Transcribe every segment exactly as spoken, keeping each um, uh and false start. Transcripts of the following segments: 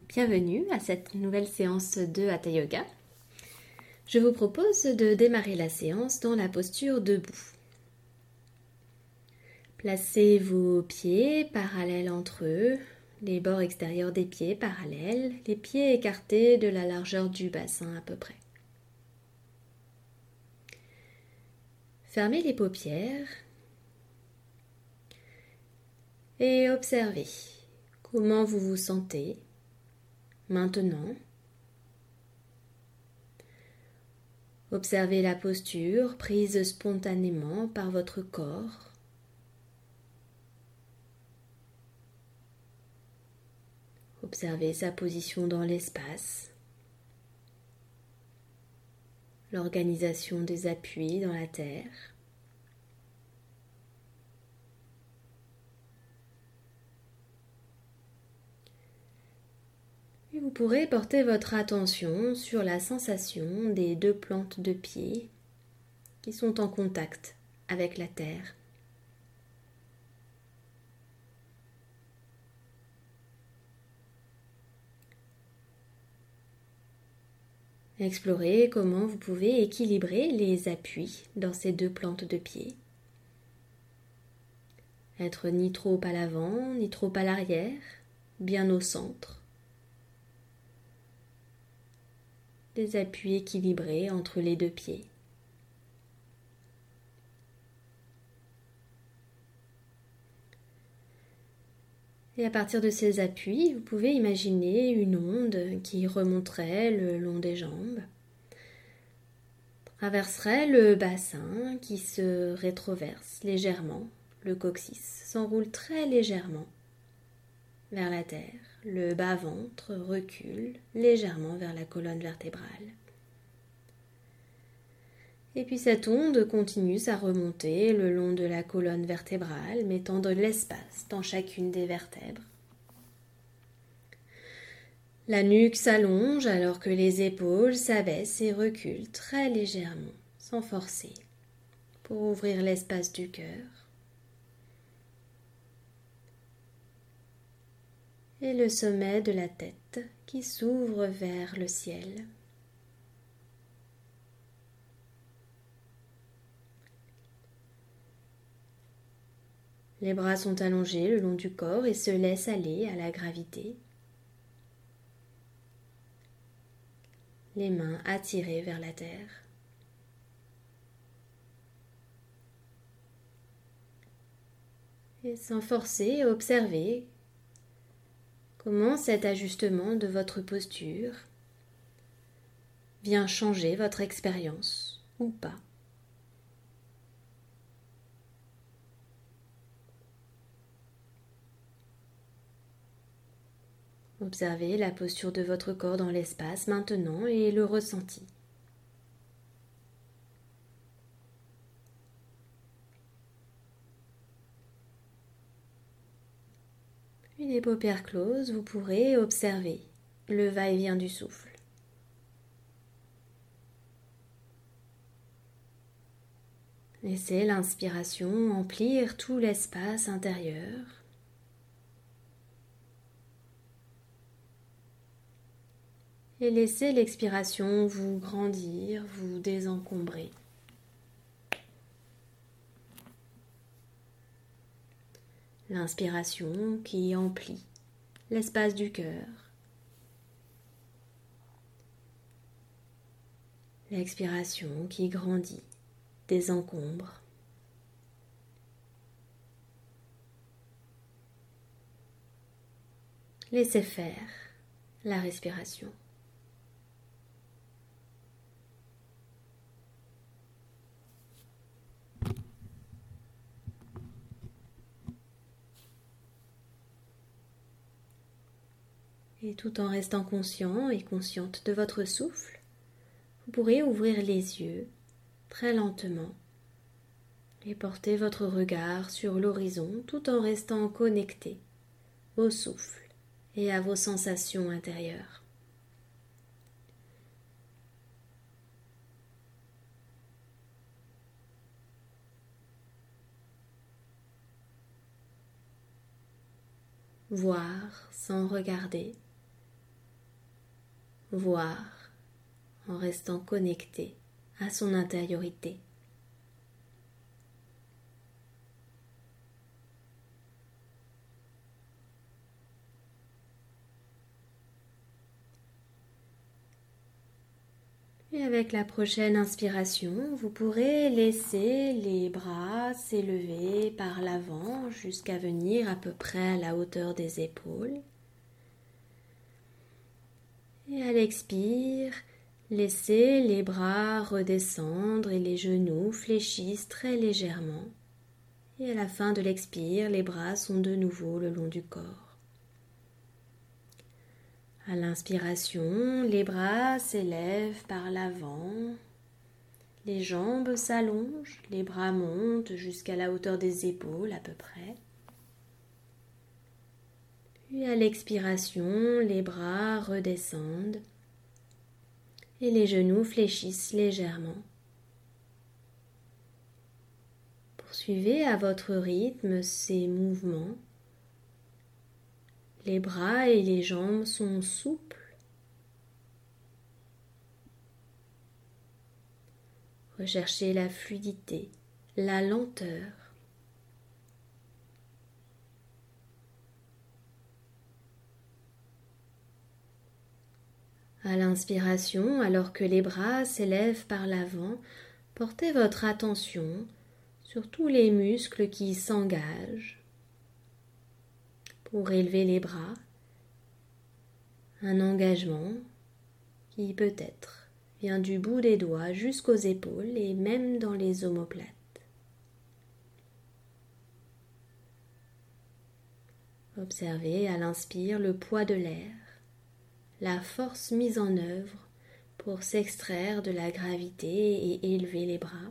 Bienvenue à cette nouvelle séance de Hatha Yoga. Je vous propose de démarrer la séance dans la posture debout. Placez vos pieds parallèles entre eux, les bords extérieurs des pieds parallèles, les pieds écartés de la largeur du bassin à peu près. Fermez les paupières et observez comment vous vous sentez maintenant. Observez la posture prise spontanément par votre corps. Observez sa position dans l'espace, l'organisation des appuis dans la terre. Et vous pourrez porter votre attention sur la sensation des deux plantes de pied qui sont en contact avec la terre. Explorez comment vous pouvez équilibrer les appuis dans ces deux plantes de pied. Être ni trop à l'avant, ni trop à l'arrière, bien au centre. Des appuis équilibrés entre les deux pieds. Et à partir de ces appuis, vous pouvez imaginer une onde qui remonterait le long des jambes, traverserait le bassin qui se rétroverse légèrement, le coccyx s'enroule très légèrement vers la terre, le bas-ventre recule légèrement vers la colonne vertébrale. Et puis cette onde continue sa remontée le long de la colonne vertébrale, mettant de l'espace dans chacune des vertèbres. La nuque s'allonge alors que les épaules s'abaissent et reculent très légèrement, sans forcer, pour ouvrir l'espace du cœur. Et le sommet de la tête qui s'ouvre vers le ciel. Les bras sont allongés le long du corps et se laissent aller à la gravité. Les mains attirées vers la terre. Et sans forcer, observez comment cet ajustement de votre posture vient changer votre expérience ou pas. Observez la posture de votre corps dans l'espace maintenant et le ressenti. Puis les paupières closes, vous pourrez observer le va-et-vient du souffle. Laissez l'inspiration emplir tout l'espace intérieur. Et laissez l'expiration vous grandir, vous désencombrer. L'inspiration qui emplit l'espace du cœur. L'expiration qui grandit, désencombre. Laissez faire la respiration. Et tout en restant conscient et consciente de votre souffle, vous pourrez ouvrir les yeux très lentement et porter votre regard sur l'horizon tout en restant connecté au souffle et à vos sensations intérieures. Voir sans regarder, voir en restant connecté à son intériorité. Et avec la prochaine inspiration, vous pourrez laisser les bras s'élever par l'avant jusqu'à venir à peu près à la hauteur des épaules. Et à l'expire, laissez les bras redescendre et les genoux fléchissent très légèrement. Et à la fin de l'expire, les bras sont de nouveau le long du corps. À l'inspiration, les bras s'élèvent par l'avant, les jambes s'allongent, les bras montent jusqu'à la hauteur des épaules à peu près. Puis à l'expiration, les bras redescendent et les genoux fléchissent légèrement. Poursuivez à votre rythme ces mouvements. Les bras et les jambes sont souples. Recherchez la fluidité, la lenteur. À l'inspiration, alors que les bras s'élèvent par l'avant, portez votre attention sur tous les muscles qui s'engagent pour élever les bras, un engagement qui peut-être vient du bout des doigts jusqu'aux épaules et même dans les omoplates. Observez à l'inspire le poids de l'air, la force mise en œuvre pour s'extraire de la gravité et élever les bras.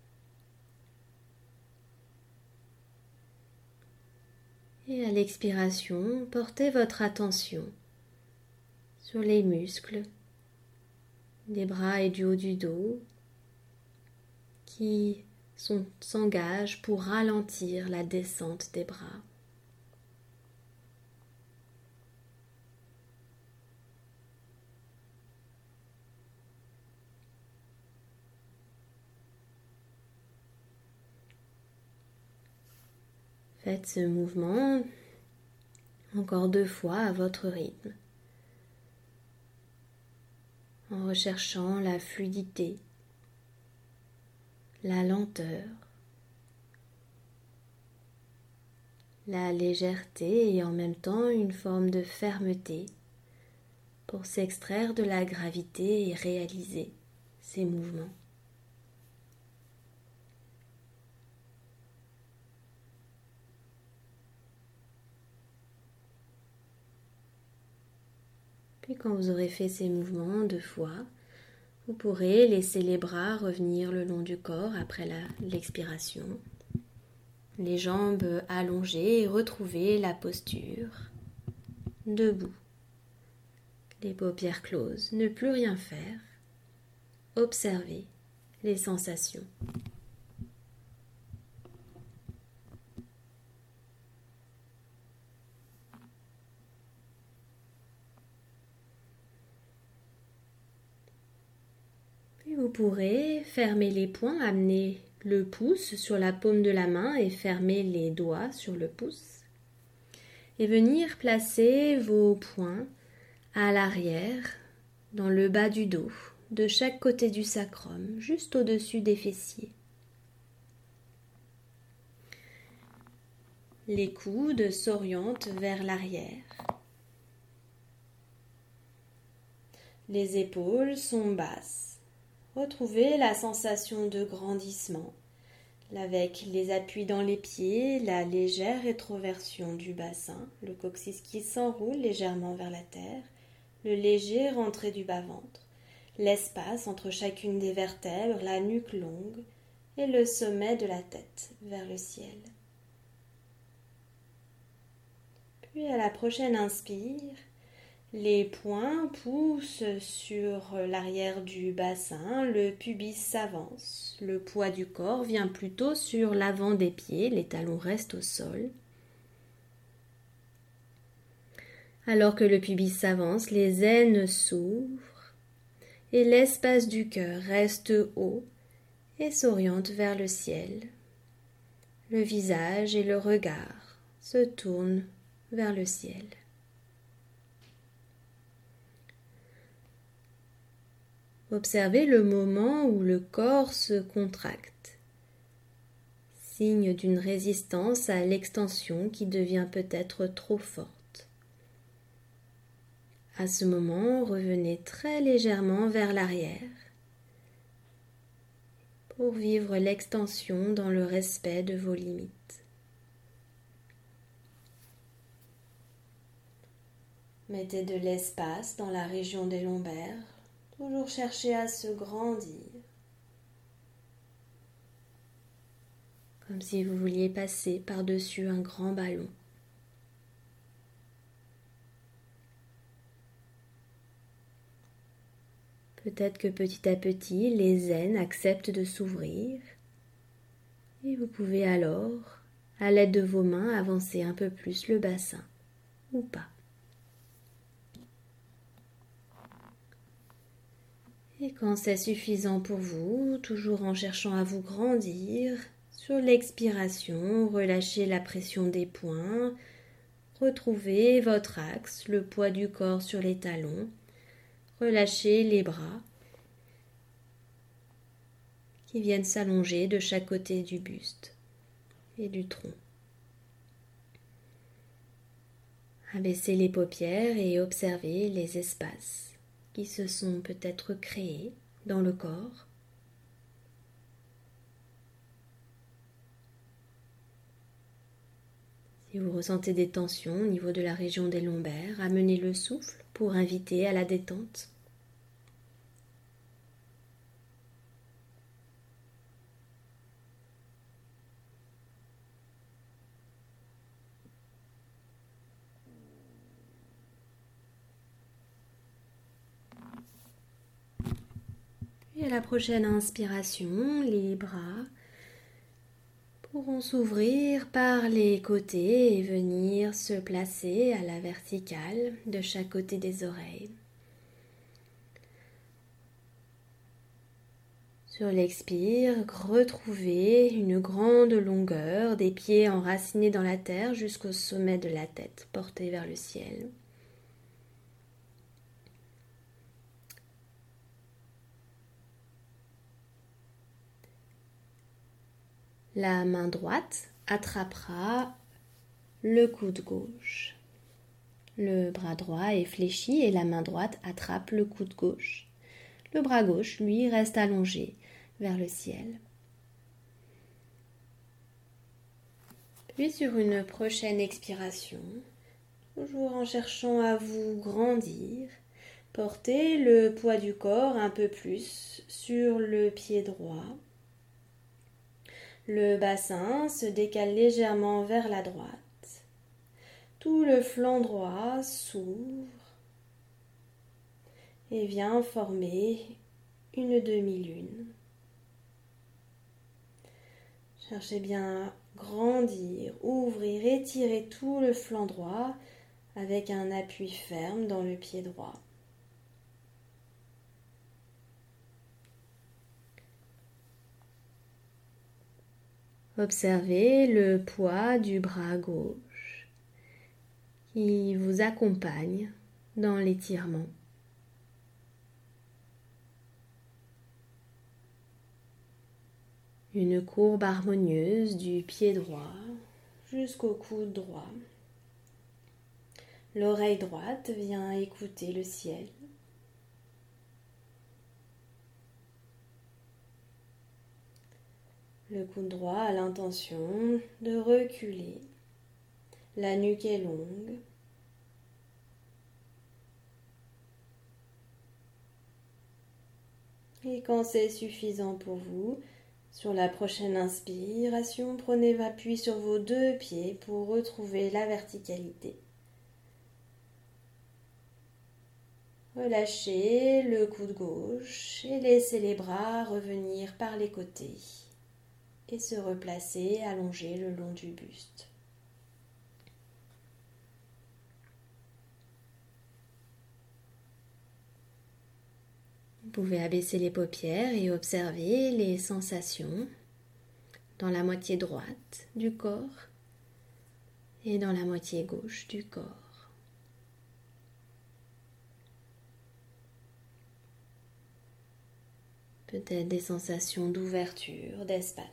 Et à l'expiration, portez votre attention sur les muscles des bras et du haut du dos qui sont, s'engagent pour ralentir la descente des bras. Faites ce mouvement encore deux fois à votre rythme, en recherchant la fluidité, la lenteur, la légèreté et en même temps une forme de fermeté pour s'extraire de la gravité et réaliser ces mouvements. Puis quand vous aurez fait ces mouvements deux fois, vous pourrez laisser les bras revenir le long du corps après la, l'expiration. Les jambes allongées et retrouver la posture. Debout. Les paupières closes. Ne plus rien faire. Observer les sensations. Vous pourrez fermer les poings, amener le pouce sur la paume de la main et fermer les doigts sur le pouce. Et venir placer vos poings à l'arrière, dans le bas du dos, de chaque côté du sacrum, juste au-dessus des fessiers. Les coudes s'orientent vers l'arrière. Les épaules sont basses. Retrouvez la sensation de grandissement, avec les appuis dans les pieds, la légère rétroversion du bassin, le coccyx qui s'enroule légèrement vers la terre, le léger rentré du bas-ventre, l'espace entre chacune des vertèbres, la nuque longue et le sommet de la tête vers le ciel. Puis à la prochaine inspire, les poings poussent sur l'arrière du bassin, le pubis s'avance, le poids du corps vient plutôt sur l'avant des pieds, les talons restent au sol. Alors que le pubis s'avance, les aines s'ouvrent et l'espace du cœur reste haut et s'oriente vers le ciel. Le visage et le regard se tournent vers le ciel. Observez le moment où le corps se contracte, signe d'une résistance à l'extension qui devient peut-être trop forte. À ce moment, revenez très légèrement vers l'arrière pour vivre l'extension dans le respect de vos limites. Mettez de l'espace dans la région des lombaires, toujours chercher à se grandir, comme si vous vouliez passer par-dessus un grand ballon. Peut-être que petit à petit, les aines acceptent de s'ouvrir et vous pouvez alors, à l'aide de vos mains, avancer un peu plus le bassin, ou pas. Et quand c'est suffisant pour vous, toujours en cherchant à vous grandir, sur l'expiration, relâchez la pression des poings, retrouvez votre axe, le poids du corps sur les talons, relâchez les bras qui viennent s'allonger de chaque côté du buste et du tronc. Abaissez les paupières et observez les espaces qui se sont peut-être créés dans le corps. Si vous ressentez des tensions au niveau de la région des lombaires, amenez le souffle pour inviter à la détente. Et à la prochaine inspiration, les bras pourront s'ouvrir par les côtés et venir se placer à la verticale de chaque côté des oreilles. Sur l'expire, retrouvez une grande longueur, des pieds enracinés dans la terre jusqu'au sommet de la tête, portés vers le ciel. La main droite attrapera le coude gauche. Le bras droit est fléchi et la main droite attrape le coude gauche. Le bras gauche, lui, reste allongé vers le ciel. Puis sur une prochaine expiration, toujours en cherchant à vous grandir, portez le poids du corps un peu plus sur le pied droit. Le bassin se décale légèrement vers la droite. Tout le flanc droit s'ouvre et vient former une demi-lune. Cherchez bien à grandir, ouvrir, étirer tout le flanc droit avec un appui ferme dans le pied droit. Observez le poids du bras gauche qui vous accompagne dans l'étirement. Une courbe harmonieuse du pied droit jusqu'au coude droit. L'oreille droite vient écouter le ciel. Le coude droit a l'intention de reculer. La nuque est longue. Et quand c'est suffisant pour vous, sur la prochaine inspiration, prenez appui sur vos deux pieds pour retrouver la verticalité. Relâchez le coude gauche et laissez les bras revenir par les côtés et se replacer allongés le long du buste. pouvez abaisser les paupières et observer les sensations dans la moitié droite du corps et dans la moitié gauche du corps. Peut-être des sensations d'ouverture, d'espace.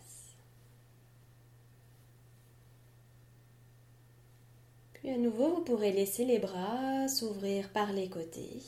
Puis à nouveau, vous pourrez laisser les bras s'ouvrir par les côtés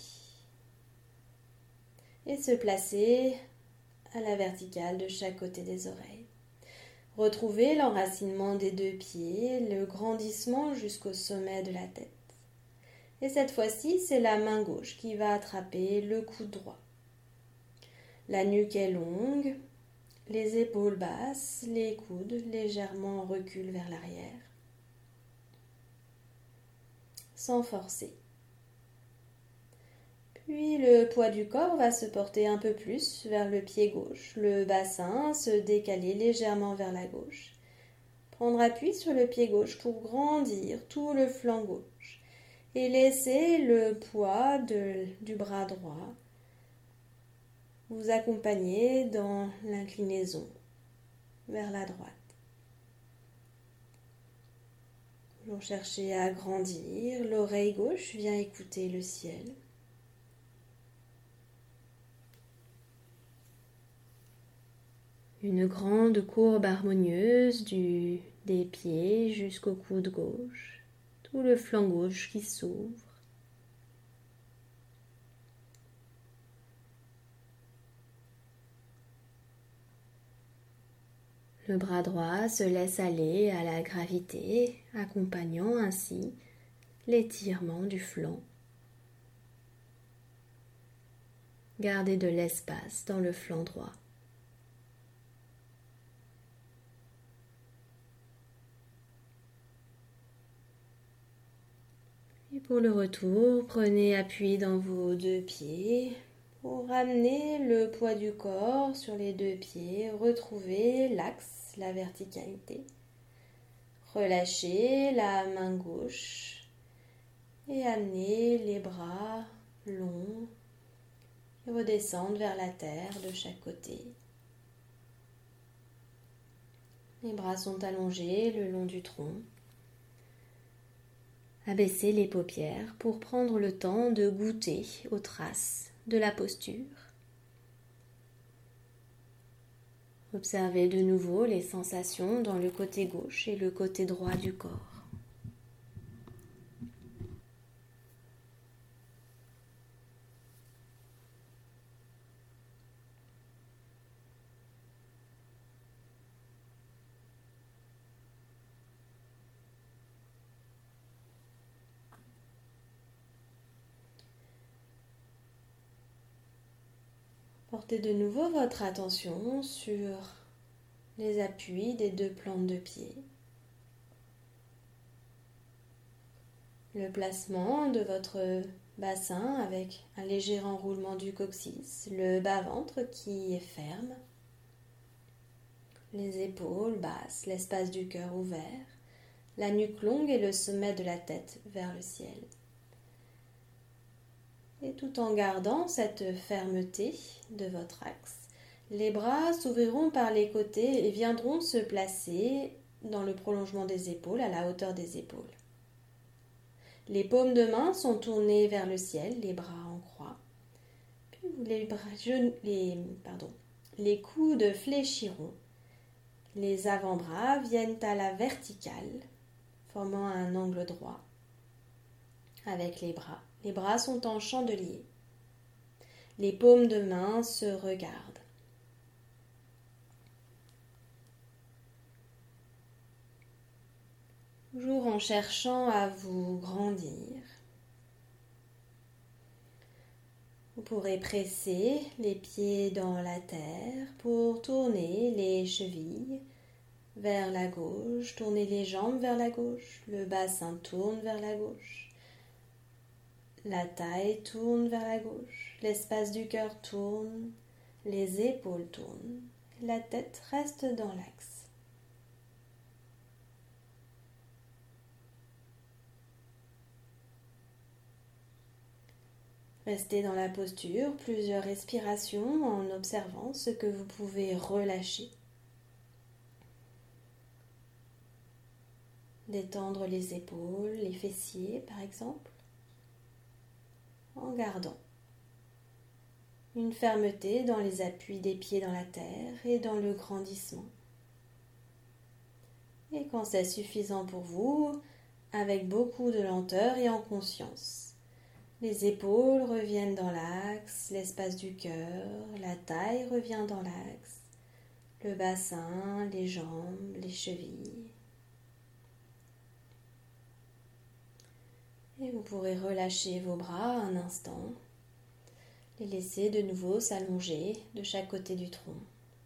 et se placer à la verticale de chaque côté des oreilles. Retrouvez l'enracinement des deux pieds, le grandissement jusqu'au sommet de la tête. Et cette fois-ci, c'est la main gauche qui va attraper le coude droit. La nuque est longue, les épaules basses, les coudes légèrement en recul vers l'arrière, sans forcer. Puis le poids du corps va se porter un peu plus vers le pied gauche, le bassin se décaler légèrement vers la gauche. Prendre appui sur le pied gauche pour grandir tout le flanc gauche et laisser le poids de, du bras droit vous accompagner dans l'inclinaison vers la droite. Vous cherchez à grandir, l'oreille gauche vient écouter le ciel. Une grande courbe harmonieuse du, des pieds jusqu'au coude gauche, tout le flanc gauche qui s'ouvre. Le bras droit se laisse aller à la gravité, accompagnant ainsi l'étirement du flanc. Gardez de l'espace dans le flanc droit. Et pour le retour, prenez appui dans vos deux pieds pour ramener le poids du corps sur les deux pieds, retrouver l'axe, la verticalité. Relâchez la main gauche et amenez les bras longs qui redescendent vers la terre de chaque côté. Les bras sont allongés le long du tronc. Abaissez les paupières pour prendre le temps de goûter aux traces de la posture. Observez de nouveau les sensations dans le côté gauche et le côté droit du corps. Portez de nouveau votre attention sur les appuis des deux plantes de pied. Le placement de votre bassin avec un léger enroulement du coccyx, le bas-ventre qui est ferme, les épaules basses, l'espace du cœur ouvert, la nuque longue et le sommet de la tête vers le ciel. Et tout en gardant cette fermeté de votre axe, les bras s'ouvriront par les côtés et viendront se placer dans le prolongement des épaules, à la hauteur des épaules. Les paumes de main sont tournées vers le ciel, les bras en croix. Puis les, bras, les, pardon, les coudes fléchiront. Les avant-bras viennent à la verticale, formant un angle droit avec les bras. Les bras sont en chandelier. Les paumes de main se regardent. Toujours en cherchant à vous grandir. Vous pourrez presser les pieds dans la terre pour tourner les chevilles vers la gauche, tourner les jambes vers la gauche, le bassin tourne vers la gauche. La taille tourne vers la gauche, l'espace du cœur tourne, les épaules tournent, la tête reste dans l'axe. Restez dans la posture plusieurs respirations en observant ce que vous pouvez relâcher. Détendre les épaules, les fessiers par exemple, en gardant une fermeté dans les appuis des pieds dans la terre et dans le grandissement. Et quand c'est suffisant pour vous, avec beaucoup de lenteur et en conscience, les épaules reviennent dans l'axe, l'espace du cœur, la taille revient dans l'axe, le bassin, les jambes, les chevilles. Et vous pourrez relâcher vos bras un instant, les laisser de nouveau s'allonger de chaque côté du tronc.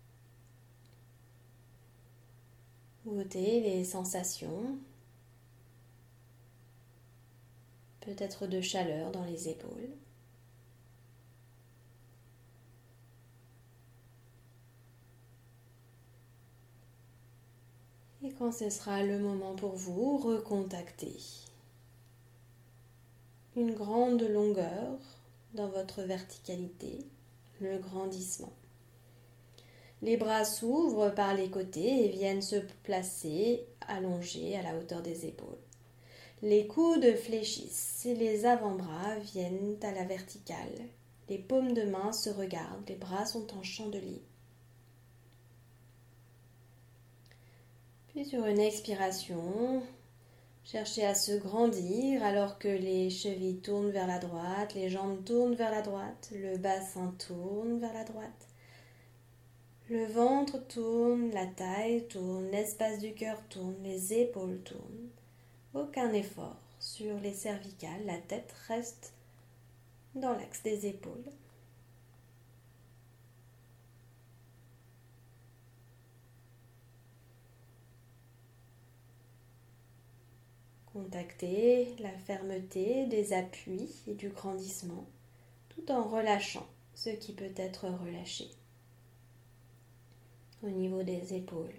Notez les sensations, peut-être de chaleur dans les épaules. Et quand ce sera le moment pour vous, recontactez une grande longueur dans votre verticalité, le grandissement. Les bras s'ouvrent par les côtés et viennent se placer allongés à la hauteur des épaules. Les coudes fléchissent et les avant-bras viennent à la verticale. Les paumes de main se regardent, les bras sont en chandelier. Puis sur une expiration, cherchez à se grandir alors que les chevilles tournent vers la droite, les jambes tournent vers la droite, le bassin tourne vers la droite. Le ventre tourne, la taille tourne, l'espace du cœur tourne, les épaules tournent. Aucun effort sur les cervicales, la tête reste dans l'axe des épaules. Contactez la fermeté des appuis et du grandissement tout en relâchant ce qui peut être relâché au niveau des épaules.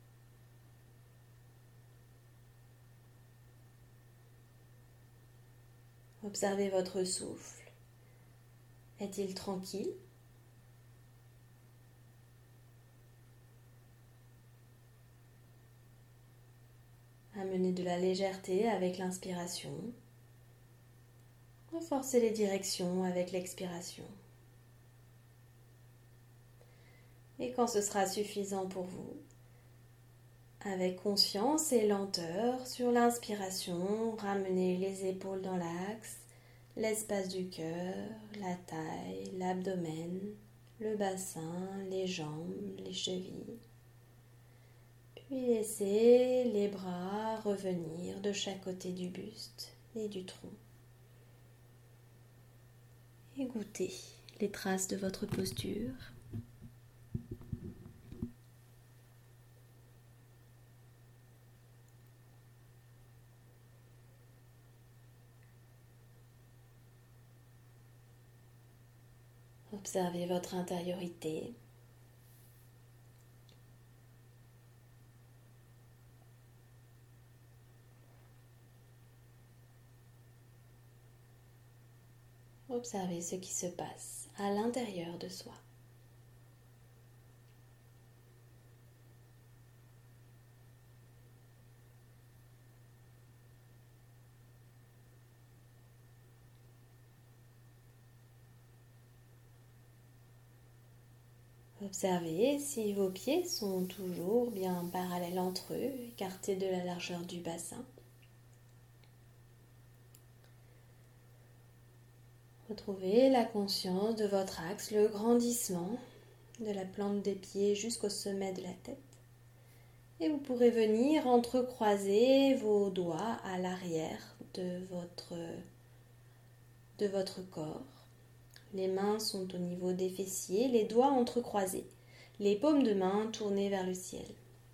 Observez votre souffle. Est-il tranquille ? Amenez de la légèreté avec l'inspiration. Renforcez les directions avec l'expiration. Et quand ce sera suffisant pour vous, avec conscience et lenteur, sur l'inspiration, ramenez les épaules dans l'axe, l'espace du cœur, la taille, l'abdomen, le bassin, les jambes, les chevilles. Puis laissez les bras revenir de chaque côté du buste et du tronc. Et goûtez les traces de votre posture. Observez votre intériorité. Observez ce qui se passe à l'intérieur de soi. Observez si vos pieds sont toujours bien parallèles entre eux, écartés de la largeur du bassin. Retrouvez la conscience de votre axe, le grandissement de la plante des pieds jusqu'au sommet de la tête. Et vous pourrez venir entrecroiser vos doigts à l'arrière de votre, de votre corps. Les mains sont au niveau des fessiers, les doigts entrecroisés, les paumes de main tournées vers le ciel.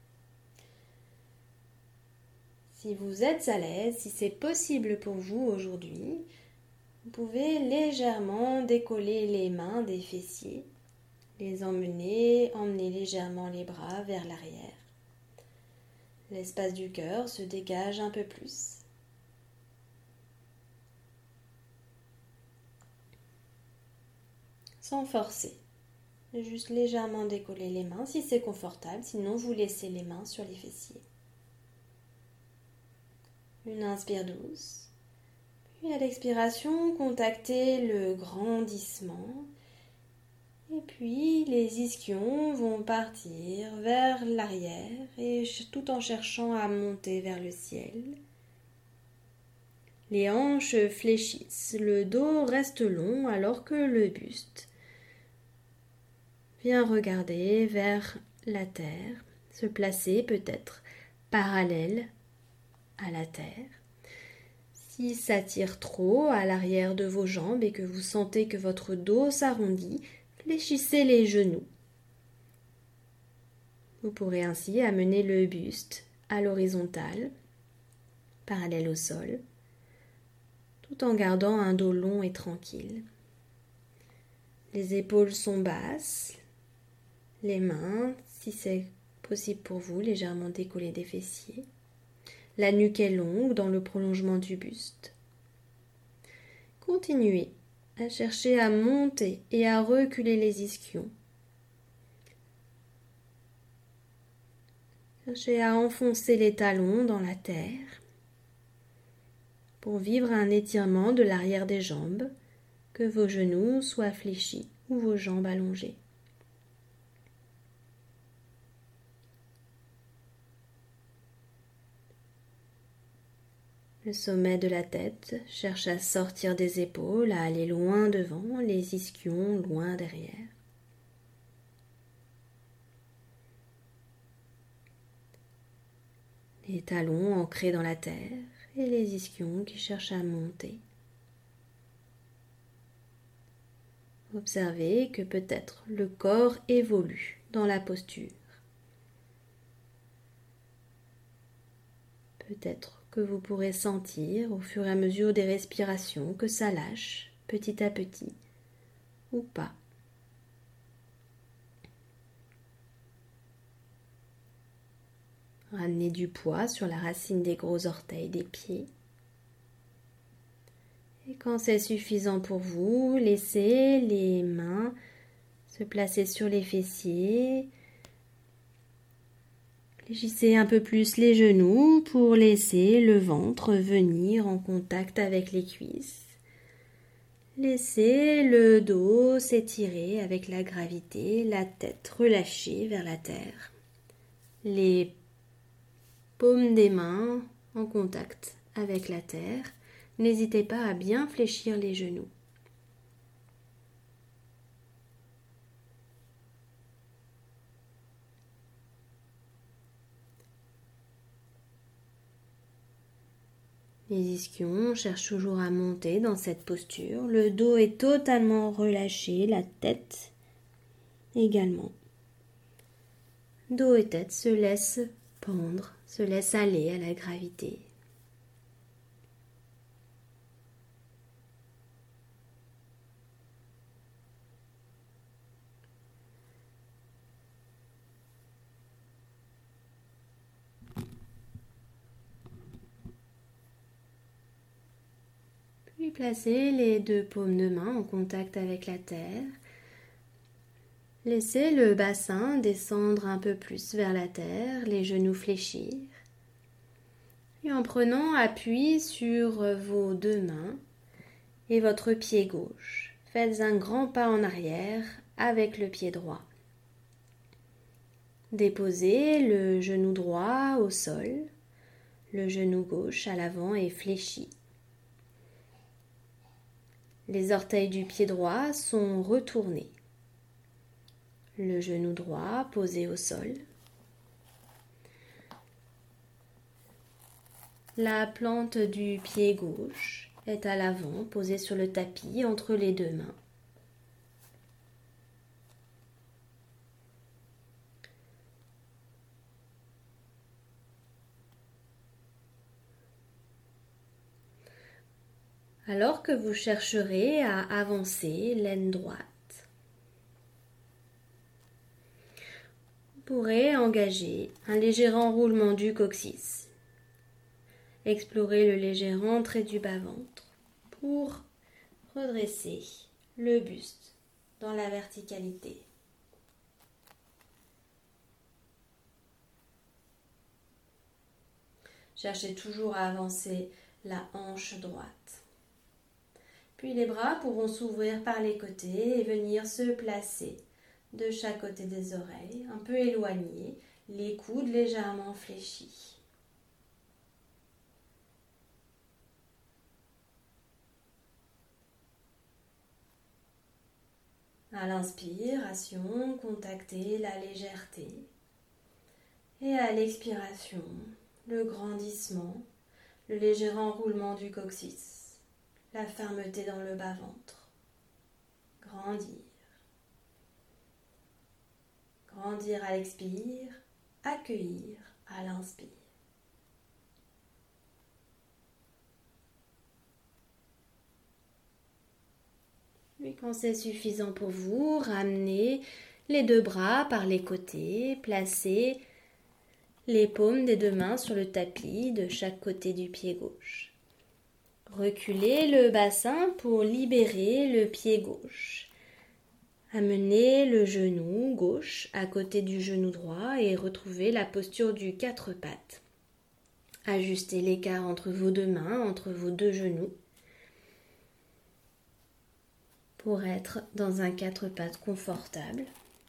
Si vous êtes à l'aise, si c'est possible pour vous aujourd'hui, vous pouvez légèrement décoller les mains des fessiers, les emmener, emmener légèrement les bras vers l'arrière. L'espace du cœur se dégage un peu plus. sans forcer. Juste légèrement décoller les mains si c'est confortable, sinon vous laissez les mains sur les fessiers. Une inspire douce. Puis à l'expiration, contactez le grandissement. Et puis les ischions vont partir vers l'arrière et tout en cherchant à monter vers le ciel. Les hanches fléchissent, le dos reste long alors que le buste vient regarder vers la terre, se placer peut-être parallèle à la terre. Si ça tire trop à l'arrière de vos jambes et que vous sentez que votre dos s'arrondit, fléchissez les genoux. Vous pourrez ainsi amener le buste à l'horizontale, parallèle au sol, tout en gardant un dos long et tranquille. Les épaules sont basses, les mains, si c'est possible pour vous, légèrement décollées des fessiers. La nuque est longue dans le prolongement du buste. Continuez à chercher à monter et à reculer les ischions. Cherchez à enfoncer les talons dans la terre pour vivre un étirement de l'arrière des jambes, que vos genoux soient fléchis ou vos jambes allongées. Le sommet de la tête cherche à sortir des épaules, à aller loin devant, les ischions loin derrière. Les talons ancrés dans la terre et les ischions qui cherchent à monter. Observez que peut-être le corps évolue dans la posture. Peut-être que vous pourrez sentir au fur et à mesure des respirations que ça lâche petit à petit ou pas. Ramenez du poids sur la racine des gros orteils des pieds. Et quand c'est suffisant pour vous, laissez les mains se placer sur les fessiers. Fléchissez un peu plus les genoux pour laisser le ventre venir en contact avec les cuisses. Laissez le dos s'étirer avec la gravité, la tête relâchée vers la terre. Les paumes des mains en contact avec la terre. N'hésitez pas à bien fléchir les genoux. Les ischions cherchent toujours à monter dans cette posture. Le dos est totalement relâché, la tête également. Dos et tête se laissent pendre, se laissent aller à la gravité. Puis placez les deux paumes de main en contact avec la terre. Laissez le bassin descendre un peu plus vers la terre, les genoux fléchir. Et en prenant appui sur vos deux mains et votre pied gauche, faites un grand pas en arrière avec le pied droit. Déposez le genou droit au sol, le genou gauche à l'avant et fléchi. Les orteils du pied droit sont retournés. Le genou droit posé au sol. La plante du pied gauche est à l'avant, posée sur le tapis entre les deux mains. Alors que vous chercherez à avancer l'aine droite, vous pourrez engager un léger enroulement du coccyx. Explorez le léger rentrée du bas-ventre pour redresser le buste dans la verticalité. Cherchez toujours à avancer la hanche droite. Puis les bras pourront s'ouvrir par les côtés et venir se placer de chaque côté des oreilles, un peu éloignés, les coudes légèrement fléchis. À l'inspiration, contactez la légèreté. Et à l'expiration, le grandissement, le léger enroulement du coccyx, la fermeté dans le bas-ventre. Grandir. Grandir à l'expire, accueillir à l'inspire. Puis quand c'est suffisant pour vous, ramenez les deux bras par les côtés, placez les paumes des deux mains sur le tapis de chaque côté du pied gauche. Reculez le bassin pour libérer le pied gauche. Amenez le genou gauche à côté du genou droit et retrouvez la posture du quatre pattes. Ajustez l'écart entre vos deux mains, entre vos deux genoux, pour être dans un quatre pattes confortable.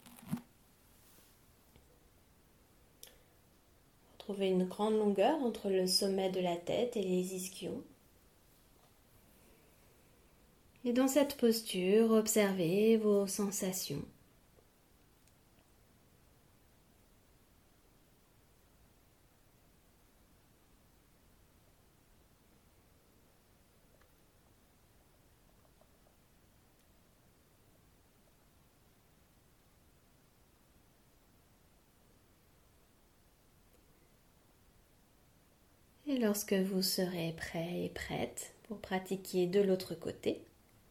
Trouvez une grande longueur entre le sommet de la tête et les ischions. Et dans cette posture, observez vos sensations. Et lorsque vous serez prêt et prête pour pratiquer de l'autre côté,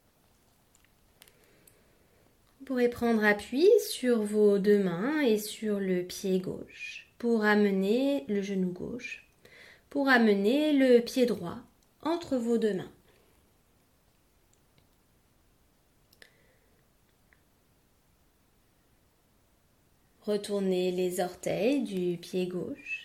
vous pourrez prendre appui sur vos deux mains et sur le pied gauche pour amener le genou gauche, pour amener le pied droit entre vos deux mains. Retournez les orteils du pied gauche.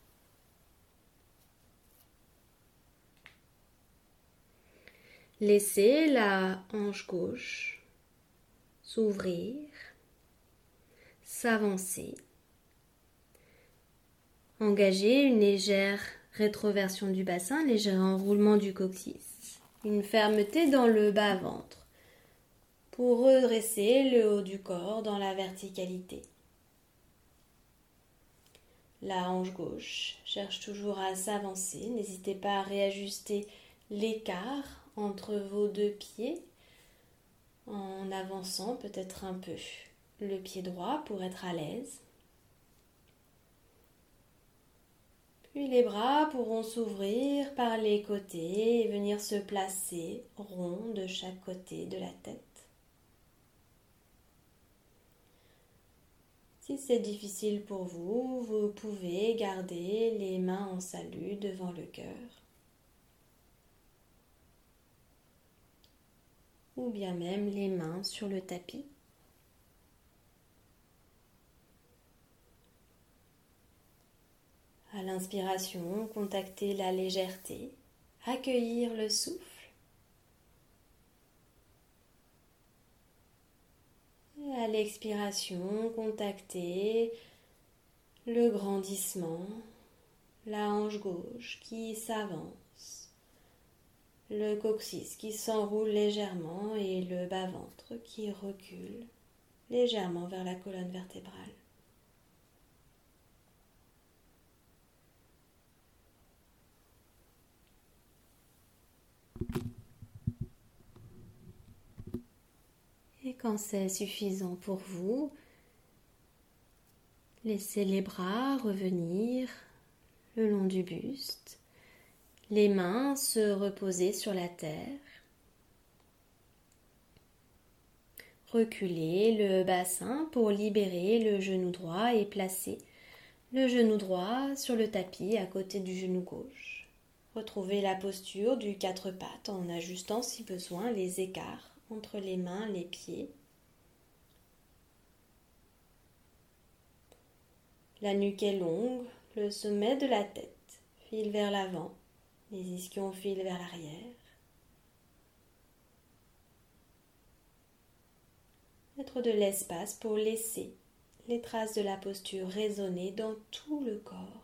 Laissez la hanche gauche s'ouvrir, s'avancer. Engagez une légère rétroversion du bassin, un léger enroulement du coccyx. Une fermeté dans le bas-ventre pour redresser le haut du corps dans la verticalité. La hanche gauche cherche toujours à s'avancer. N'hésitez pas à réajuster l'écart entre vos deux pieds en avançant peut-être un peu le pied droit pour être à l'aise. Puis les bras pourront s'ouvrir par les côtés et venir se placer rond de chaque côté de la tête. Si c'est difficile pour vous, vous pouvez garder les mains en salut devant le cœur. Ou bien même les mains sur le tapis. À l'inspiration, contactez la légèreté, accueillir le souffle. Et à l'expiration, contactez le grandissement, la hanche gauche qui s'avance, le coccyx qui s'enroule légèrement et le bas-ventre qui recule légèrement vers la colonne vertébrale. Et quand c'est suffisant pour vous, laissez les bras revenir le long du buste, les mains se reposer sur la terre. Reculez le bassin pour libérer le genou droit et placer le genou droit sur le tapis à côté du genou gauche. Retrouvez la posture du quatre pattes en ajustant si besoin les écarts entre les mains, les pieds. La nuque est longue, le sommet de la tête file vers l'avant, les ischions filent vers l'arrière. Mettre de l'espace pour laisser les traces de la posture résonner dans tout le corps.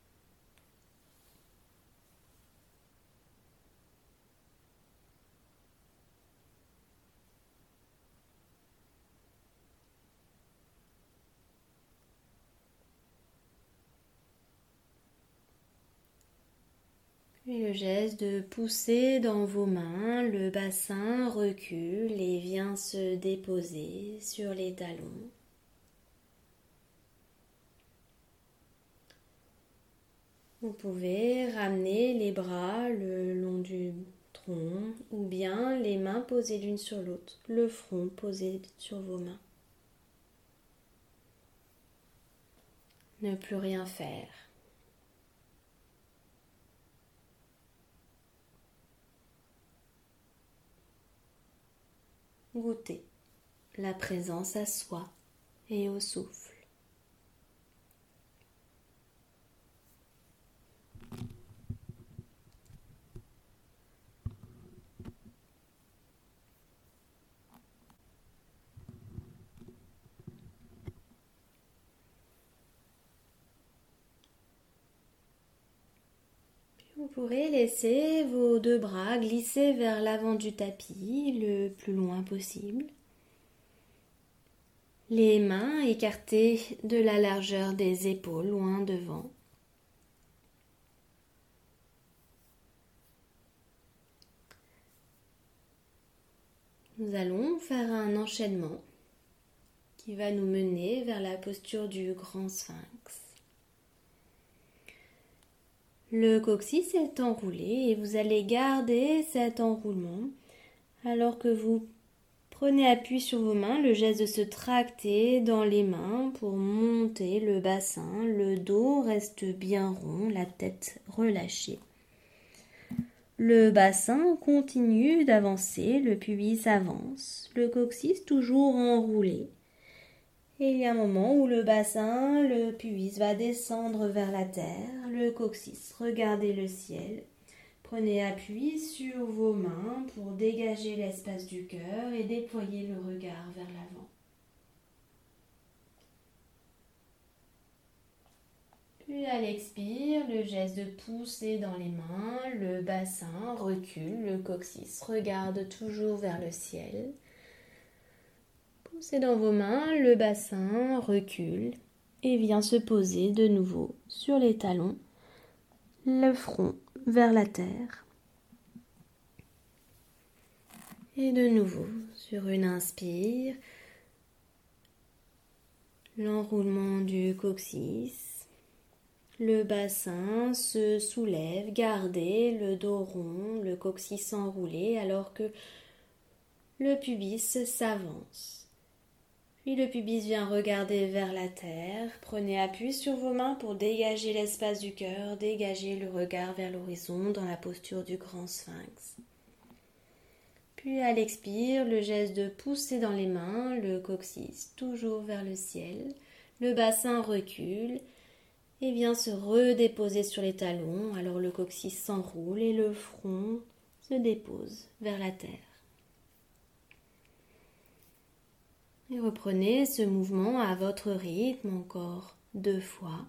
Puis le geste de pousser dans vos mains, le bassin recule et vient se déposer sur les talons. Vous pouvez ramener les bras le long du tronc ou bien les mains posées l'une sur l'autre, le front posé sur vos mains. Ne plus rien faire. Goûtez la présence à soi et au souffle. Vous pourrez laisser vos deux bras glisser vers l'avant du tapis le plus loin possible. Les mains écartées de la largeur des épaules, loin devant. Nous allons faire un enchaînement qui va nous mener vers la posture du grand sphinx. Le coccyx est enroulé et vous allez garder cet enroulement alors que vous prenez appui sur vos mains, le geste de se tracter dans les mains pour monter le bassin. Le dos reste bien rond, la tête relâchée. Le bassin continue d'avancer, le pubis avance, le coccyx toujours enroulé. Et il y a un moment où le bassin, le pubis va descendre vers la terre, le coccyx, regardez le ciel. Prenez appui sur vos mains pour dégager l'espace du cœur et déployer le regard vers l'avant. Puis à l'expire, le geste de pousser dans les mains, le bassin recule, le coccyx regarde toujours vers le ciel. Poussez dans vos mains, le bassin recule et vient se poser de nouveau sur les talons, le front vers la terre. Et de nouveau, sur une inspire, l'enroulement du coccyx, le bassin se soulève, gardez le dos rond, le coccyx enroulé alors que le pubis s'avance. Puis le pubis vient regarder vers la terre. Prenez appui sur vos mains pour dégager l'espace du cœur, dégager le regard vers l'horizon dans la posture du grand sphinx. Puis à l'expire, le geste de pousser dans les mains, le coccyx toujours vers le ciel. Le bassin recule et vient se redéposer sur les talons. Alors le coccyx s'enroule et le front se dépose vers la terre. Et reprenez ce mouvement à votre rythme encore deux fois.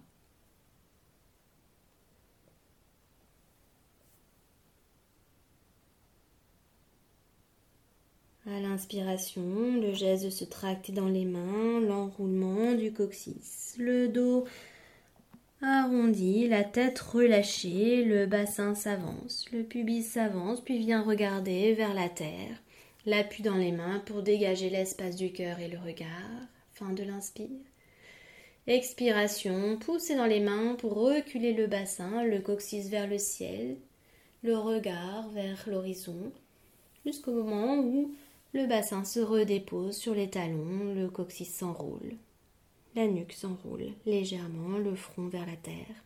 À l'inspiration, le geste de se tracter dans les mains, l'enroulement du coccyx, le dos arrondi, la tête relâchée, le bassin s'avance, le pubis s'avance puis vient regarder vers la terre. L'appui dans les mains pour dégager l'espace du cœur et le regard. Fin de l'inspire. Expiration, poussez dans les mains pour reculer le bassin, le coccyx vers le ciel, le regard vers l'horizon, jusqu'au moment où le bassin se redépose sur les talons, le coccyx s'enroule. La nuque s'enroule légèrement, le front vers la terre.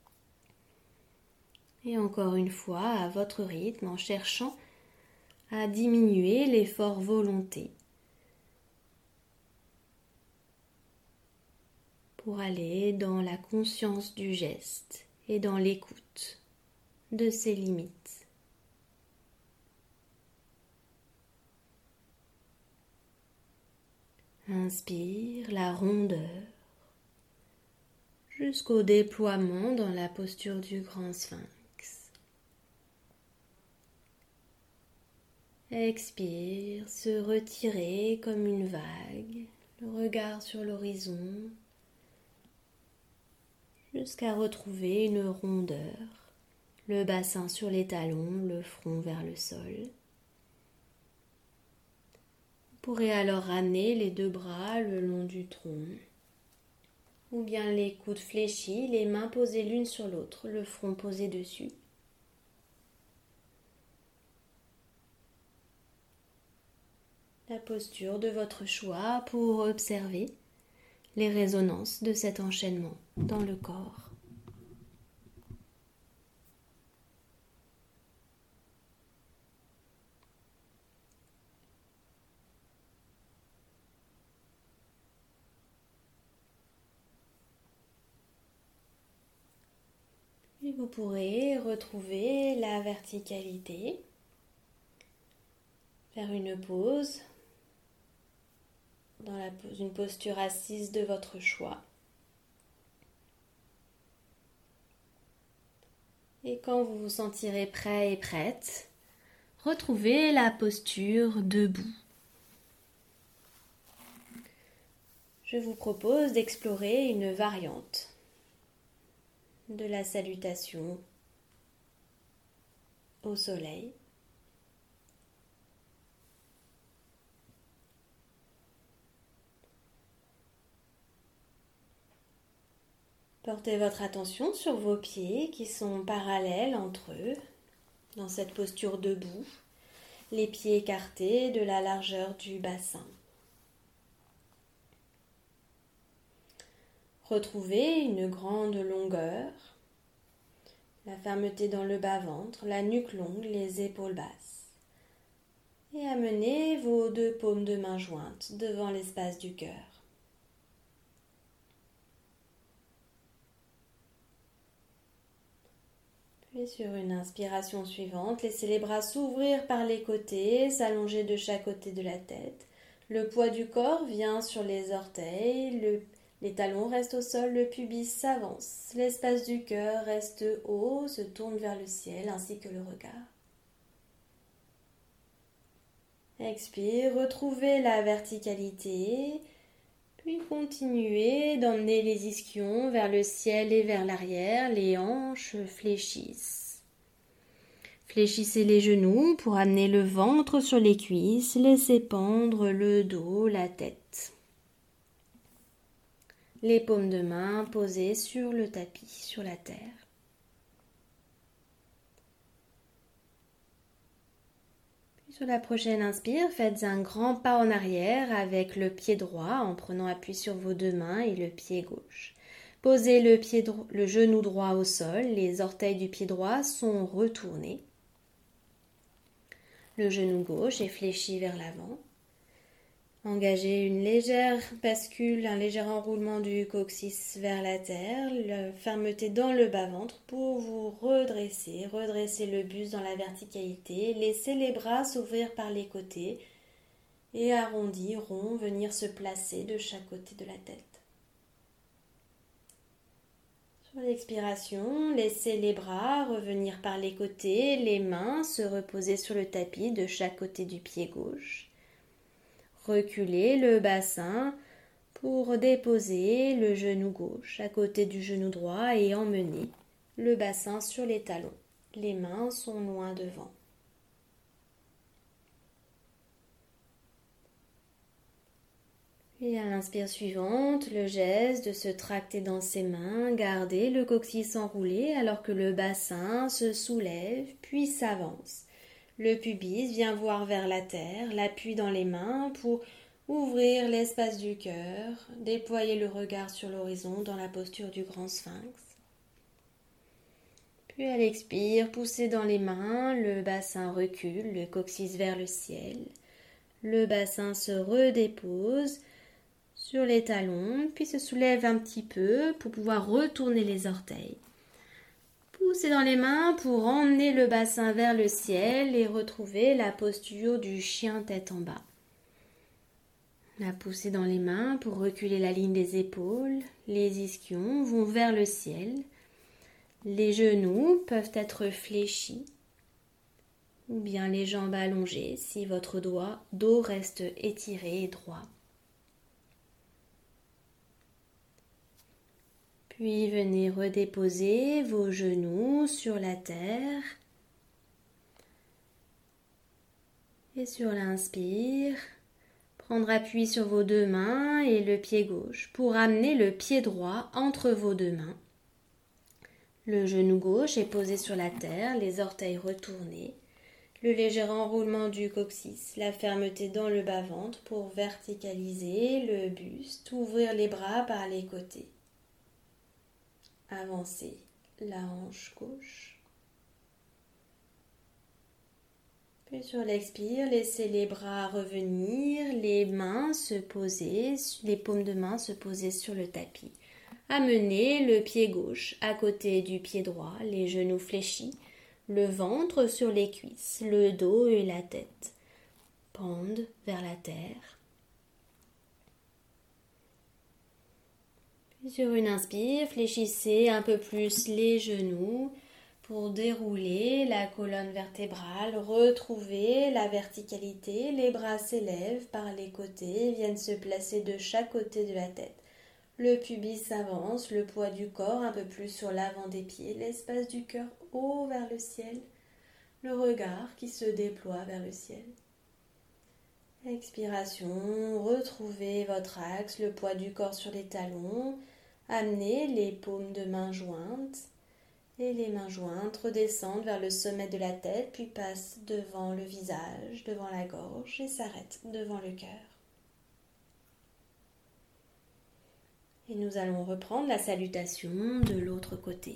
Et encore une fois, à votre rythme, en cherchant à diminuer l'effort volonté pour aller dans la conscience du geste et dans l'écoute de ses limites. Inspire la rondeur jusqu'au déploiement dans la posture du grand sphinx. Expire, se retirer comme une vague, le regard sur l'horizon, jusqu'à retrouver une rondeur, le bassin sur les talons, le front vers le sol. Vous pourrez alors ramener les deux bras le long du tronc, ou bien les coudes fléchis, les mains posées l'une sur l'autre, le front posé dessus. La posture de votre choix pour observer les résonances de cet enchaînement dans le corps. Et vous pourrez retrouver la verticalité, faire une pause dans la, une posture assise de votre choix. Et quand vous vous sentirez prêt et prête, retrouvez la posture debout. Je vous propose d'explorer une variante de la salutation au soleil. Portez votre attention sur vos pieds qui sont parallèles entre eux, dans cette posture debout, les pieds écartés de la largeur du bassin. Retrouvez une grande longueur, la fermeté dans le bas-ventre, la nuque longue, les épaules basses. Et amenez vos deux paumes de main jointes devant l'espace du cœur. Puis sur une inspiration suivante, laissez les bras s'ouvrir par les côtés, s'allonger de chaque côté de la tête. Le poids du corps vient sur les orteils, le Les talons restent au sol, le pubis s'avance. L'espace du cœur reste haut, se tourne vers le ciel ainsi que le regard. Expire, retrouvez la verticalité, puis continuez d'emmener les ischions vers le ciel et vers l'arrière. Les hanches fléchissent. Fléchissez les genoux pour amener le ventre sur les cuisses, laissez pendre le dos, la tête. Les paumes de main posées sur le tapis, sur la terre. Puis sur la prochaine inspire, faites un grand pas en arrière avec le pied droit en prenant appui sur vos deux mains et le pied gauche. Posez le, pied dro- le genou droit au sol, les orteils du pied droit sont retournés. Le genou gauche est fléchi vers l'avant. Engagez une légère bascule, un léger enroulement du coccyx vers la terre, la fermeté dans le bas-ventre pour vous redresser, redresser le buste dans la verticalité, laissez les bras s'ouvrir par les côtés et arrondis, ronds, venir se placer de chaque côté de la tête. Sur l'expiration, laissez les bras revenir par les côtés, les mains se reposer sur le tapis de chaque côté du pied gauche. Reculez le bassin pour déposer le genou gauche à côté du genou droit et emmener le bassin sur les talons. Les mains sont loin devant. Et à l'inspire suivante, le geste de se tracter dans ses mains, gardez le coccyx enroulé alors que le bassin se soulève puis s'avance. Le pubis vient voir vers la terre, l'appui dans les mains pour ouvrir l'espace du cœur, déployer le regard sur l'horizon dans la posture du grand sphinx. Puis à l'expire, poussez dans les mains, le bassin recule, le coccyx vers le ciel. Le bassin se redépose sur les talons, puis se soulève un petit peu pour pouvoir retourner les orteils. Poussez dans les mains pour emmener le bassin vers le ciel et retrouver la posture du chien tête en bas. La poussée dans les mains pour reculer la ligne des épaules. Les ischions vont vers le ciel. Les genoux peuvent être fléchis ou bien les jambes allongées si votre doigt, dos reste étiré et droit. Puis venez redéposer vos genoux sur la terre. Et sur l'inspire, prendre appui sur vos deux mains et le pied gauche pour amener le pied droit entre vos deux mains. Le genou gauche est posé sur la terre, les orteils retournés. Le léger enroulement du coccyx, la fermeté dans le bas-ventre pour verticaliser le buste, ouvrir les bras par les côtés. Avancez la hanche gauche. Puis sur l'expire, laissez les bras revenir, les mains se poser, les paumes de main se poser sur le tapis. Amenez le pied gauche à côté du pied droit, les genoux fléchis, le ventre sur les cuisses, le dos et la tête pendent vers la terre. Puis sur une inspire, fléchissez un peu plus les genoux pour dérouler la colonne vertébrale, retrouver la verticalité, les bras s'élèvent par les côtés, viennent se placer de chaque côté de la tête. Le pubis s'avance, le poids du corps un peu plus sur l'avant des pieds, l'espace du cœur haut vers le ciel, le regard qui se déploie vers le ciel. Expiration, retrouvez votre axe, le poids du corps sur les talons, amenez les paumes de main jointes et les mains jointes redescendent vers le sommet de la tête, puis passent devant le visage, devant la gorge et s'arrêtent devant le cœur. Et nous allons reprendre la salutation de l'autre côté.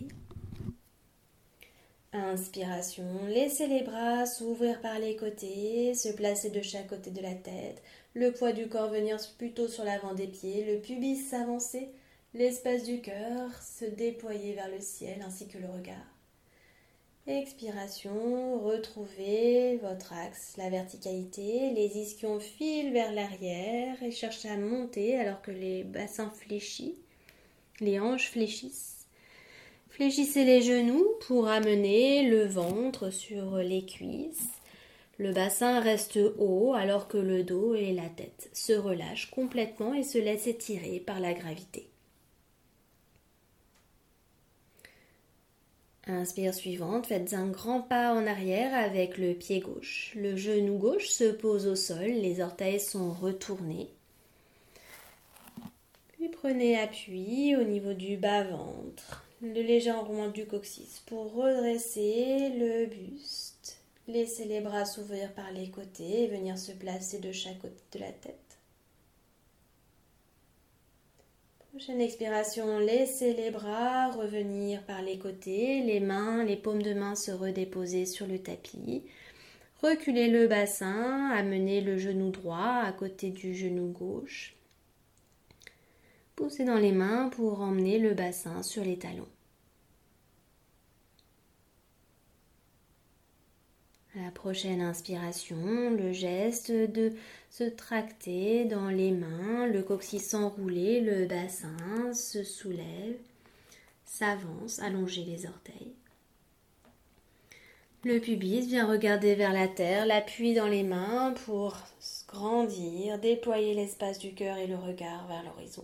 Inspiration, laissez les bras s'ouvrir par les côtés, se placer de chaque côté de la tête, le poids du corps venir plutôt sur l'avant des pieds, le pubis s'avancer, l'espace du cœur se déployer vers le ciel ainsi que le regard. Expiration, retrouvez votre axe, la verticalité, les ischions filent vers l'arrière et cherchez à monter alors que les bassins fléchissent, les hanches fléchissent. Fléchissez les genoux pour amener le ventre sur les cuisses. Le bassin reste haut alors que le dos et la tête se relâchent complètement et se laissent étirer par la gravité. Inspire suivante, faites un grand pas en arrière avec le pied gauche. Le genou gauche se pose au sol, les orteils sont retournés. Puis prenez appui au niveau du bas-ventre, le léger enroulement du coccyx pour redresser le buste. Laissez les bras s'ouvrir par les côtés et venir se placer de chaque côté de la tête. Prochaine expiration, laissez les bras revenir par les côtés, les mains, les paumes de main se redéposer sur le tapis. Reculez le bassin, amenez le genou droit à côté du genou gauche. Poussez dans les mains pour emmener le bassin sur les talons. À la prochaine inspiration, le geste de se tracter dans les mains, le coccyx enroulé, le bassin se soulève, s'avance, allongez les orteils. Le pubis vient regarder vers la terre, l'appui dans les mains pour grandir, déployer l'espace du cœur et le regard vers l'horizon.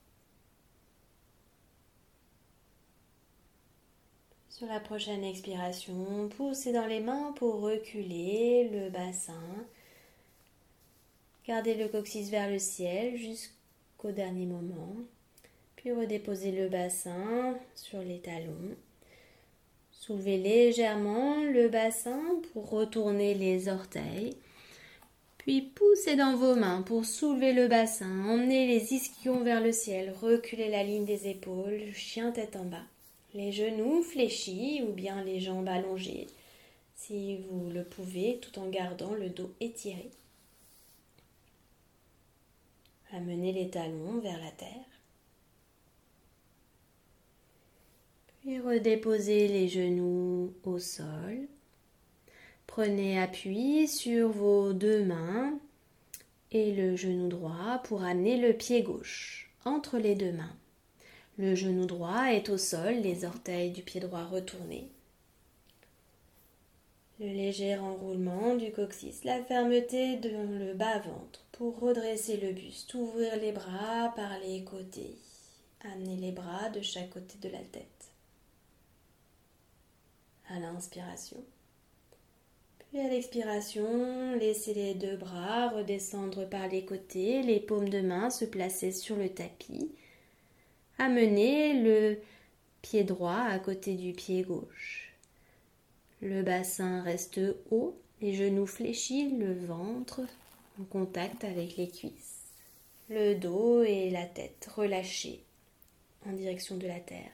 Sur la prochaine expiration, poussez dans les mains pour reculer le bassin. Gardez le coccyx vers le ciel jusqu'au dernier moment. Puis redéposez le bassin sur les talons. Soulevez légèrement le bassin pour retourner les orteils. Puis poussez dans vos mains pour soulever le bassin. Emmenez les ischions vers le ciel. Reculez la ligne des épaules, chien tête en bas. Les genoux fléchis ou bien les jambes allongées, si vous le pouvez, tout en gardant le dos étiré. Amenez les talons vers la terre. Puis redéposez les genoux au sol. Prenez appui sur vos deux mains et le genou droit pour amener le pied gauche entre les deux mains. Le genou droit est au sol, les orteils du pied droit retournés. Le léger enroulement du coccyx, la fermeté dans le bas-ventre pour redresser le buste, ouvrir les bras par les côtés. Amenez les bras de chaque côté de la tête. À l'inspiration. Puis à l'expiration, laissez les deux bras redescendre par les côtés, les paumes de main se placer sur le tapis. Amenez le pied droit à côté du pied gauche. Le bassin reste haut, les genoux fléchis, le ventre en contact avec les cuisses. Le dos et la tête relâchés en direction de la terre.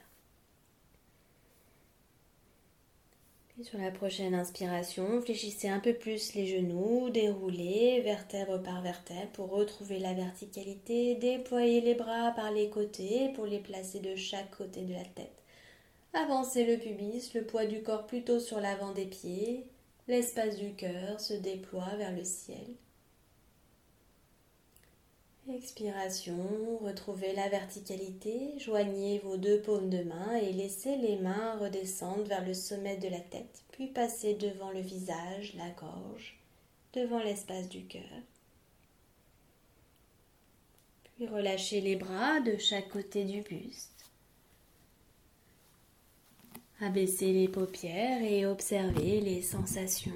Puis sur la prochaine inspiration, fléchissez un peu plus les genoux, déroulez vertèbre par vertèbre pour retrouver la verticalité. Déployez les bras par les côtés pour les placer de chaque côté de la tête. Avancez le pubis, le poids du corps plutôt sur l'avant des pieds. L'espace du cœur se déploie vers le ciel. Expiration, retrouvez la verticalité. Joignez vos deux paumes de main et laissez les mains redescendre vers le sommet de la tête, puis passez devant le visage, la gorge, devant l'espace du cœur. Puis relâchez les bras de chaque côté du buste. Abaissez les paupières et observez les sensations.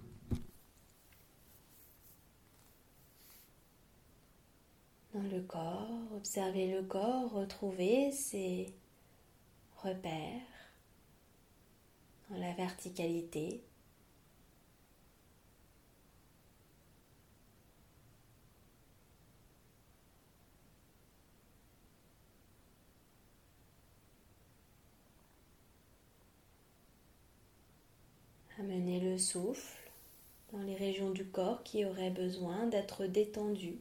Dans le corps, observez le corps, retrouvez ses repères dans la verticalité. Amenez le souffle dans les régions du corps qui auraient besoin d'être détendues.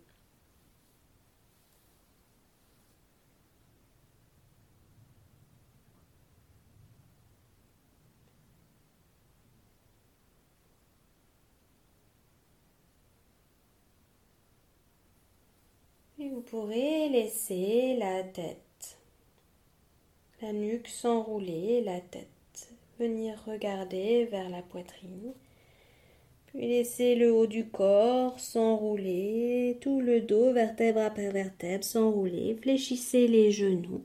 Et vous pourrez laisser la tête, la nuque s'enrouler, la tête venir regarder vers la poitrine, puis laissez le haut du corps s'enrouler, tout le dos, vertèbre après vertèbre, s'enrouler, fléchissez les genoux.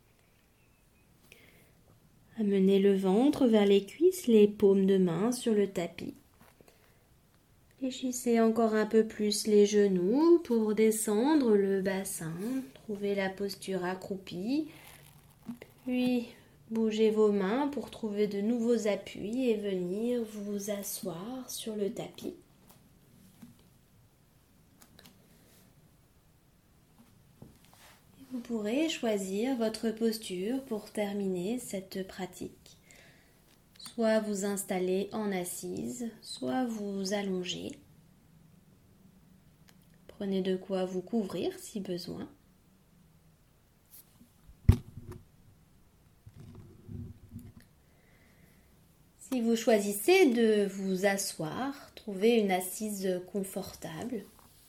Amenez le ventre vers les cuisses, les paumes de main sur le tapis. Fléchissez encore un peu plus les genoux pour descendre le bassin, trouvez la posture accroupie, puis bougez vos mains pour trouver de nouveaux appuis et venir vous asseoir sur le tapis. Vous pourrez choisir votre posture pour terminer cette pratique. Soit vous installer en assise, soit vous allonger. Prenez de quoi vous couvrir si besoin. Si vous choisissez de vous asseoir, trouvez une assise confortable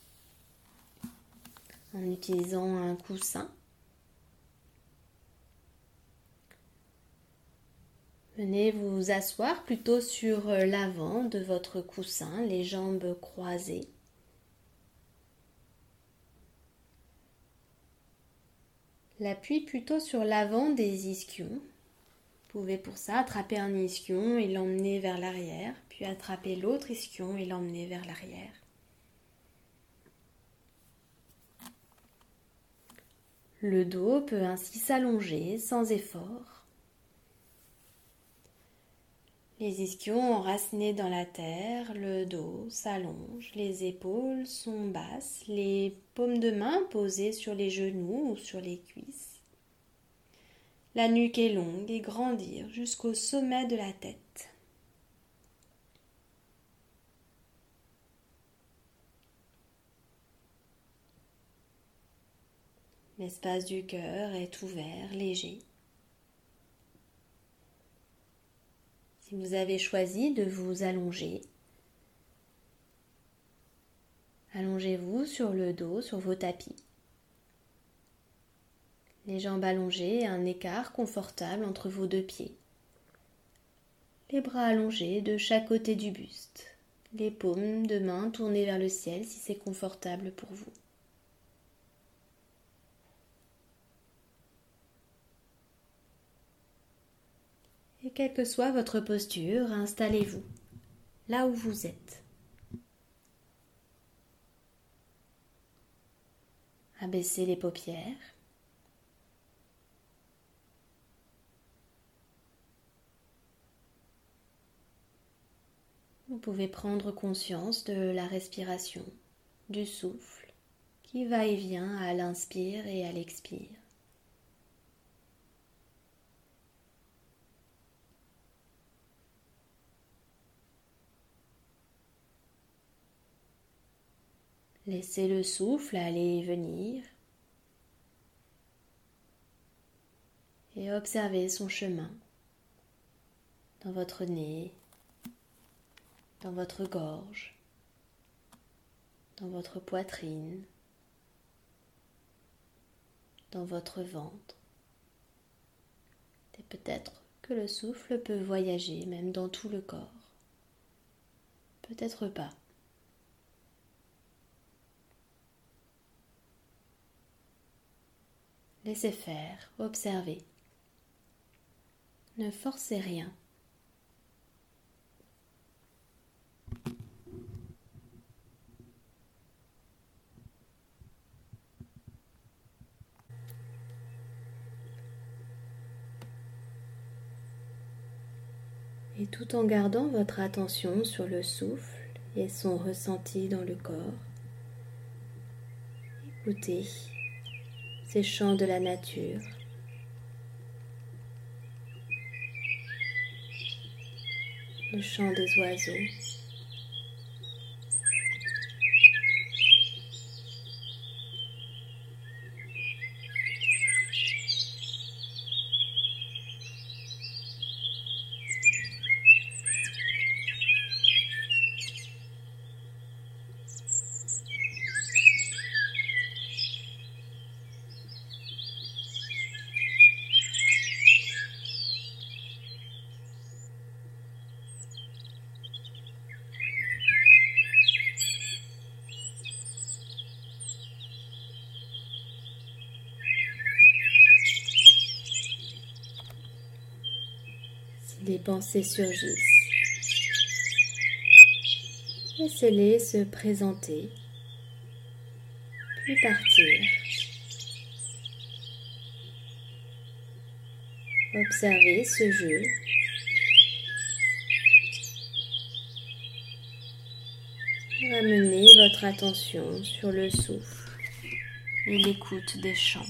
en utilisant un coussin. Venez vous asseoir plutôt sur l'avant de votre coussin, les jambes croisées. L'appui plutôt sur l'avant des ischions. Vous pouvez pour ça attraper un ischion et l'emmener vers l'arrière, puis attraper l'autre ischion et l'emmener vers l'arrière. Le dos peut ainsi s'allonger sans effort. Les ischions enracinés dans la terre, le dos s'allonge, les épaules sont basses, les paumes de main posées sur les genoux ou sur les cuisses. La nuque est longue et grandir jusqu'au sommet de la tête. L'espace du cœur est ouvert, léger. Si vous avez choisi de vous allonger, allongez-vous sur le dos, sur vos tapis. Les jambes allongées, un écart confortable entre vos deux pieds. Les bras allongés de chaque côté du buste. Les paumes de main tournées vers le ciel si c'est confortable pour vous. Et quelle que soit votre posture, installez-vous là où vous êtes. Abaissez les paupières. Vous pouvez prendre conscience de la respiration, du souffle qui va et vient à l'inspire et à l'expire. Laissez le souffle aller et venir et observez son chemin dans votre nez, dans votre gorge, dans votre poitrine, dans votre ventre. Et peut-être que le souffle peut voyager même dans tout le corps. Peut-être pas. Laissez faire, observez. Ne forcez rien. Et tout en gardant votre attention sur le souffle et son ressenti dans le corps, écoutez ces chants de la nature. Le chant des oiseaux. Des pensées surgissent. Laissez-les se présenter, puis partir. Observez ce jeu. Ramenez votre attention sur le souffle et l'écoute des chants.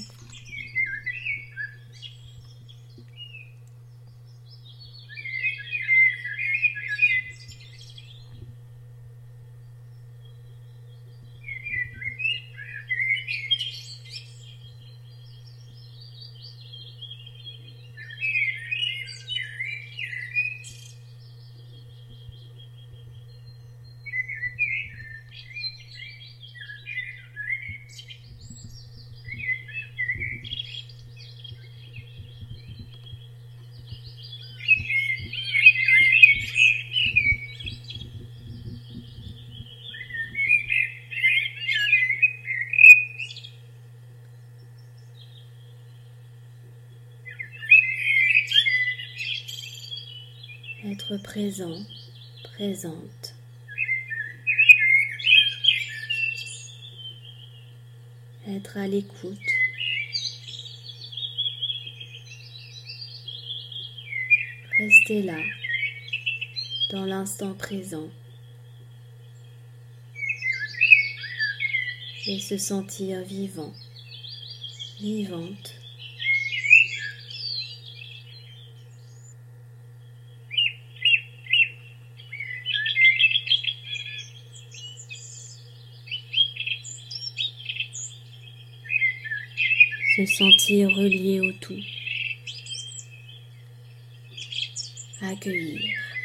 Être présent, présente. Être à l'écoute. Rester là, dans l'instant présent. Et se sentir vivant, vivante. se sentir relié au tout, accueillir.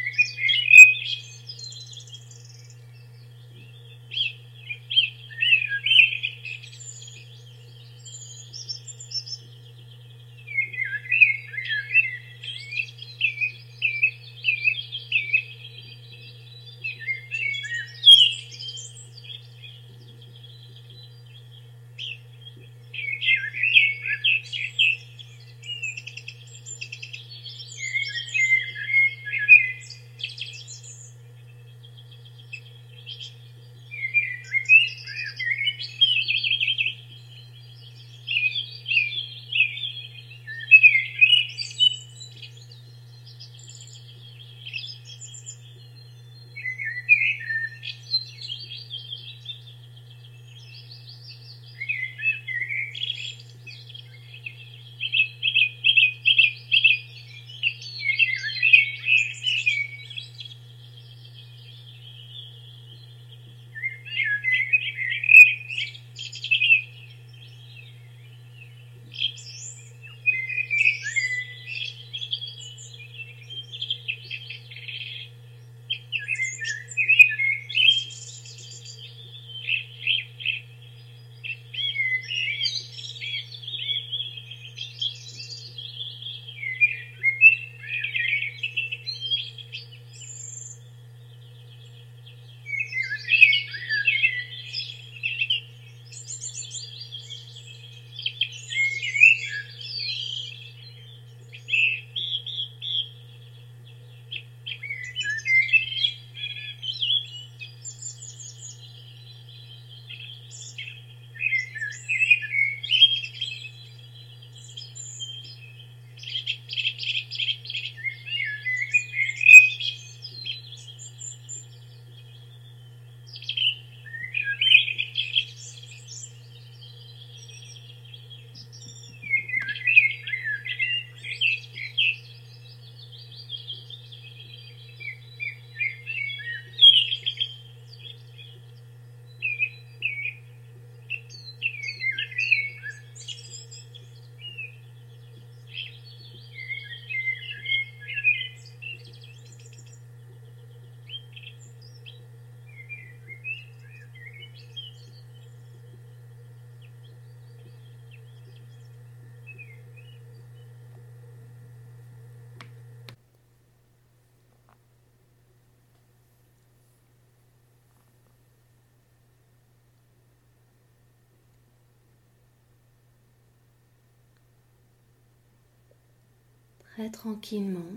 Très tranquillement,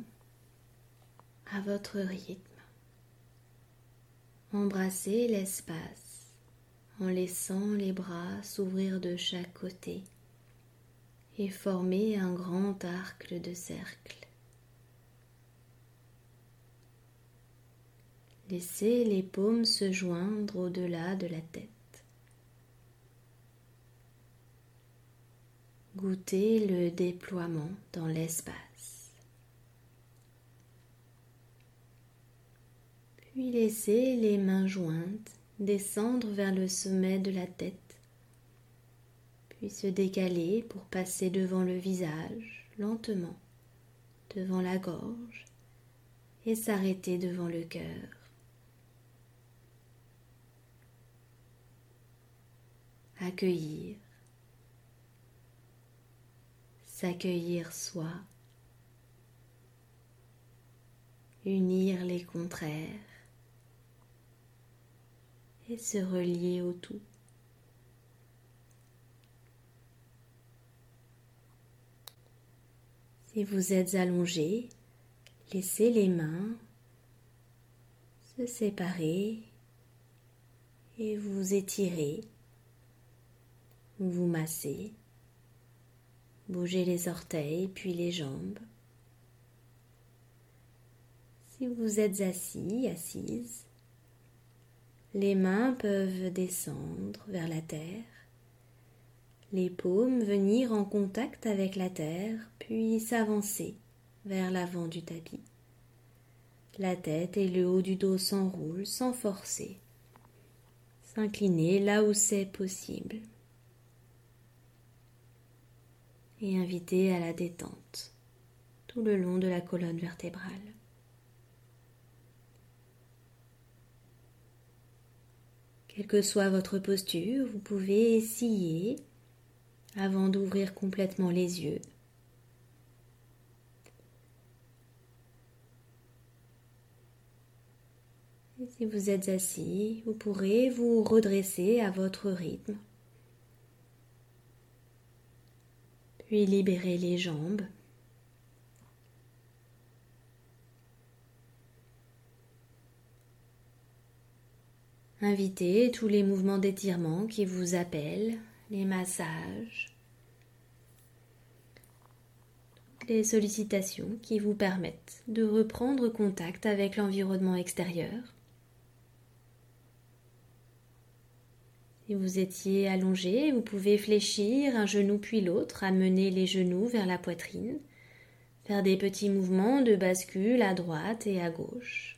à votre rythme. Embrassez l'espace en laissant les bras s'ouvrir de chaque côté et former un grand arc de cercle. Laissez les paumes se joindre au-delà de la tête. Goûtez le déploiement dans l'espace. Puis laissez les mains jointes descendre vers le sommet de la tête, puis se décaler pour passer devant le visage, lentement, devant la gorge, et s'arrêter devant le cœur. Accueillir, s'accueillir soi, unir les contraires et se relier au tout. Si vous êtes allongé, laissez les mains se séparer et vous étirer, vous massez, bougez les orteils puis les jambes. Si vous êtes assis, assise, les mains peuvent descendre vers la terre, les paumes venir en contact avec la terre, puis s'avancer vers l'avant du tapis. La tête et le haut du dos s'enroulent sans forcer. S'incliner là où c'est possible. et invitez à la détente tout le long de la colonne vertébrale. Quelle que soit votre posture, vous pouvez scier avant d'ouvrir complètement les yeux. Et si vous êtes assis, vous pourrez vous redresser à votre rythme, puis libérer les jambes. Invitez tous les mouvements d'étirement qui vous appellent, les massages, toutes les sollicitations qui vous permettent de reprendre contact avec l'environnement extérieur. Si vous étiez allongé, vous pouvez fléchir un genou puis l'autre, amener les genoux vers la poitrine, faire des petits mouvements de bascule à droite et à gauche,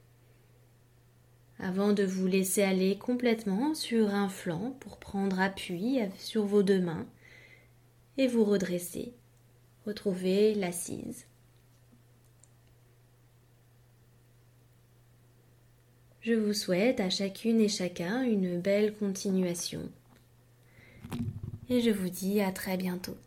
avant de vous laisser aller complètement sur un flanc pour prendre appui sur vos deux mains et vous redresser, retrouver l'assise. Je vous souhaite à chacune et chacun une belle continuation et je vous dis à très bientôt.